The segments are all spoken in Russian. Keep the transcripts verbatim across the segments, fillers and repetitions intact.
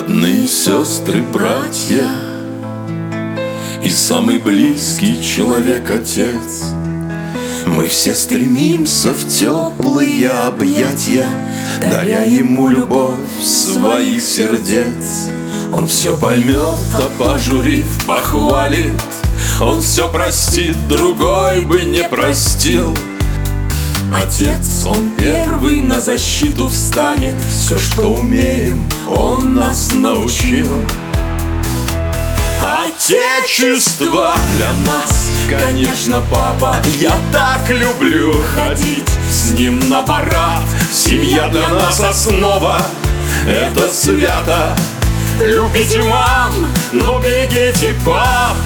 родные сестры, братья и самый близкий человек, отец. Мы все стремимся в теплые объятия, даря ему любовь своих сердец. Он все поймет, а пожурив, похвалит. Он все простит, другой бы не простил. Отец, он первый на защиту встанет. Все, что умеем, он нас научил. Отечество для нас, конечно, папа. Я так люблю ходить с ним на парад. Семья для нас основа, это свято. Любите мам, но берегите пап.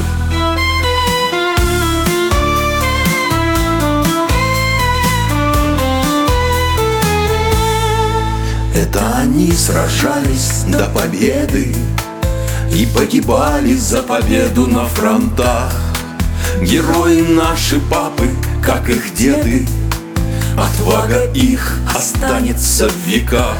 Это они сражались до победы и погибали за победу на фронтах. Герои наши папы, как их деды, отвага их останется в веках.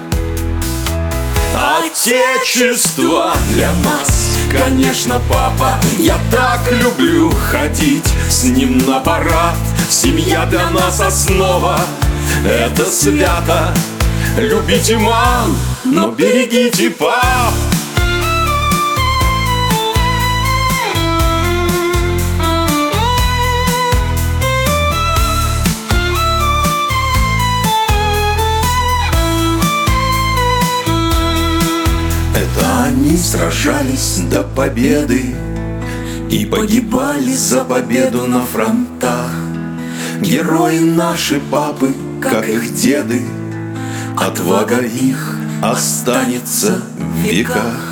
Отечество для нас, конечно, папа. Я так люблю ходить с ним на парад. Семья для нас основа, это свято. Любите мам, но берегите пап. Это они сражались до победы и погибали за победу на фронтах. Герои наши папы, как их деды, отвага их останется в веках.